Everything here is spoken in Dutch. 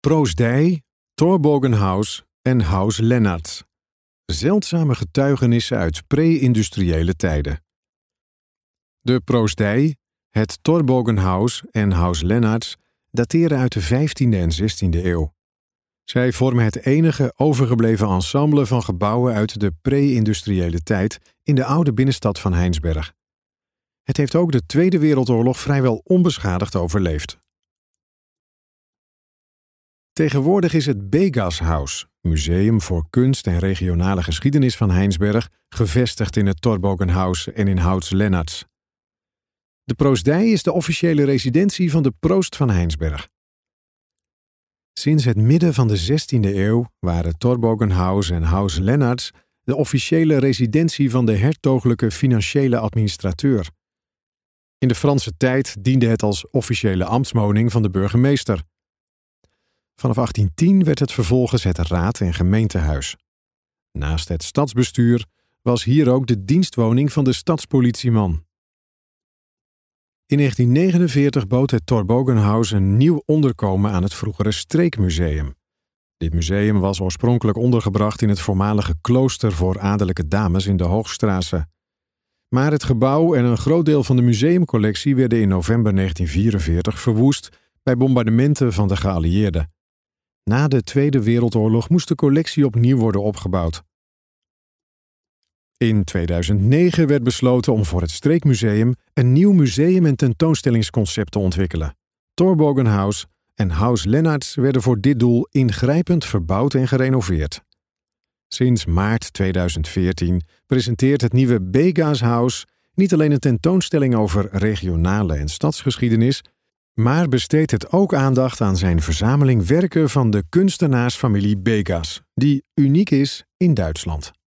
Proostdij, Torbogenhaus en Haus Lennarts. Zeldzame getuigenissen uit pre-industriële tijden. De Proostdij, het Torbogenhaus en Haus Lennarts dateren uit de 15e en 16e eeuw. Zij vormen het enige overgebleven ensemble van gebouwen uit de pre-industriële tijd in de oude binnenstad van Heinsberg. Het heeft ook de Tweede Wereldoorlog vrijwel onbeschadigd overleefd. Tegenwoordig is het Begashaus, museum voor kunst en regionale geschiedenis van Heinsberg, gevestigd in het Torbogenhaus en in Haus Lennarts. De Proostdij is de officiële residentie van de proost van Heinsberg. Sinds het midden van de 16e eeuw waren Torbogenhaus en Haus Lennarts de officiële residentie van de hertogelijke financiële administrateur. In de Franse tijd diende het als officiële ambtswoning van de burgemeester. Vanaf 1810 werd het vervolgens het raad- en gemeentehuis. Naast het stadsbestuur was hier ook de dienstwoning van de stadspolitieman. In 1949 bood het Torbogenhaus een nieuw onderkomen aan het vroegere streekmuseum. Dit museum was oorspronkelijk ondergebracht in het voormalige klooster voor adellijke dames in de Hoogstraße. Maar het gebouw en een groot deel van de museumcollectie werden in november 1944 verwoest bij bombardementen van de geallieerden. Na de Tweede Wereldoorlog moest de collectie opnieuw worden opgebouwd. In 2009 werd besloten om voor het streekmuseum een nieuw museum- en tentoonstellingsconcept te ontwikkelen. Torbogenhaus en Haus Lennarts werden voor dit doel ingrijpend verbouwd en gerenoveerd. Sinds maart 2014 presenteert het nieuwe Begashaus niet alleen een tentoonstelling over regionale en stadsgeschiedenis, maar besteedt het ook aandacht aan zijn verzameling werken van de kunstenaarsfamilie Begas, die uniek is in Duitsland.